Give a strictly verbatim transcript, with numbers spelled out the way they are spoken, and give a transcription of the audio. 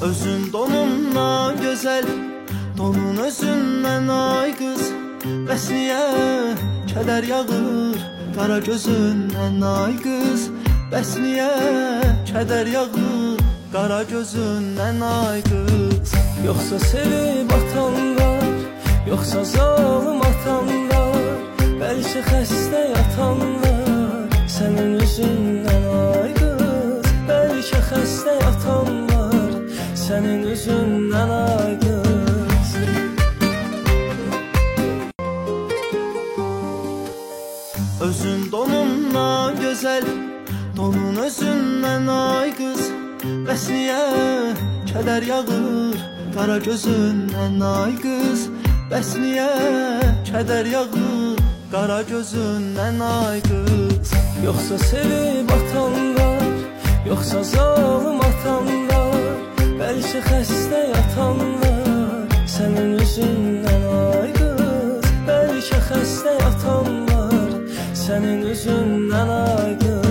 Özün donundan gözəl, donun özündən ay qız. Bəs niyə kədər yağır qara gözündən ay qız? Bəs niyə kədər yağır qara gözündən ay qız? Yoxsa sevib atanlar, yoxsa zalım atanlar, bəlkə xəstə yatanlar, sənin üzündən ay qız. Bəlkə xəstə yatanlar, sənin üzündən ay qız. Özün donundan gözəl, donun özündən ay qız. Bəs niyə kədər yağır qara gözündən ay qız? Bəs niyə kədər yağır qara gözündən ay qız? Yoxsa sevib atanlar, yoxsa zalım atanlar, bəlkə xəstə yatanlar, sənin üzündən ay qız. Bəlkə xəstə yatanlar, sənin üzündən ay qız.